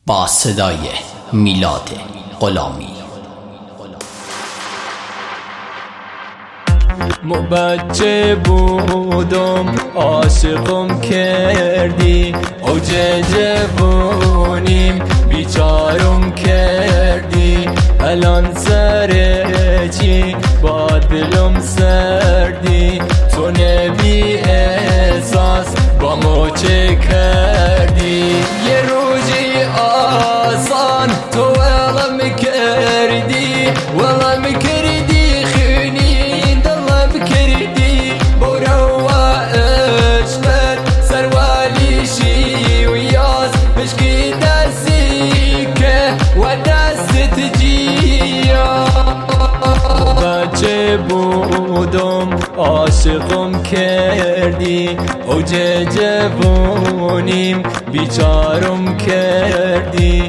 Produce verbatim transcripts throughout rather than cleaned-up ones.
با صدای میلاد غلامی. مو بچه بودم عاشقم کردی، اوج جوونیم بیچارم کردی. الان سر چی با دلم سردی، تو نبی احساس با مو چه کردی. یه روزی آسان تو ولم کردی، ولم کردی خونی دلم کردی. برو و اشتر سروالیشی و یاز مشکی دستی که و دست جیا. بچه بودم عاشقم کردی، اوج جوونیم بیچارم کردی.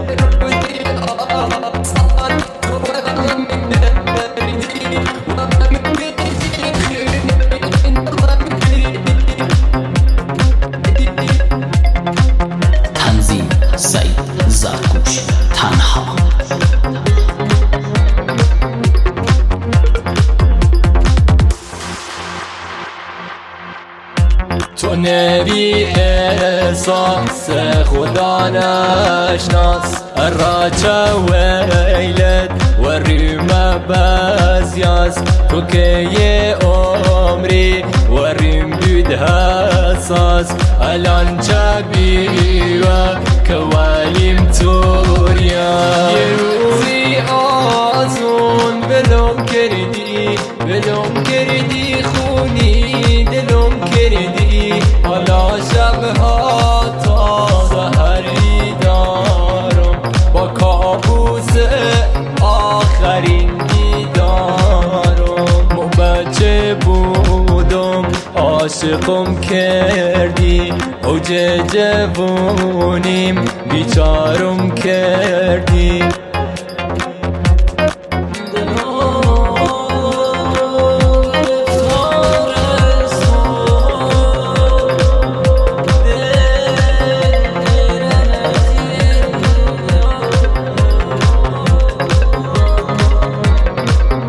تنظیم سعید زرگوش تنها. تو نبی احساس خدا نشناس، الراچه ویلت وریم بزیاز. تو که یه عمری وریم بود حساس، الان چه بیوه که ولیم توریا. یه روزی آزون بلوم کردی، بلوم کردی خونی دلم کردی. حالا شبها تا سحری دارم با کابوس آخرین دیدارم. مو بچه بودم عاشقم کردی، اوج جوونیم بیچارم کردی.